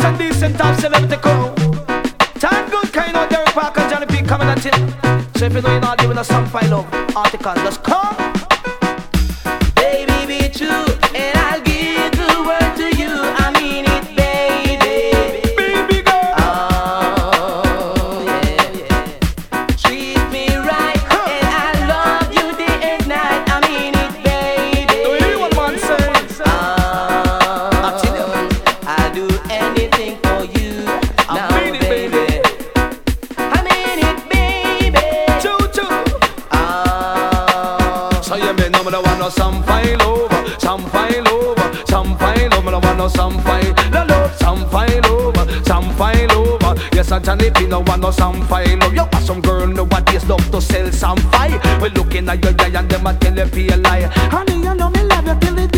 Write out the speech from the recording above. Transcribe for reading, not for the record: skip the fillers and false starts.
and decent top celebrity crew. Time good kind of Derek Parker, Johnny P coming at it. So if you know you're not doing a song file of article, just come. Baby, be true, and I'll give the word to you. I mean it, baby. Baby girl. Oh, yeah. Treat me right, and I love you day and night. I mean it, baby. Do you hear what man says? I'll do anything for you. Now, baby. I mean it, baby. Choo choo. So you may know me don't want no some file over, some file over, some file over. Me don't want no some file, no love, some file over, some file over. Yes, and Johnny P no want no some file over. You got some girl nowadays love to sell some file. We looking at your guy and them a tell you be a lie. Honey, you know me love you till the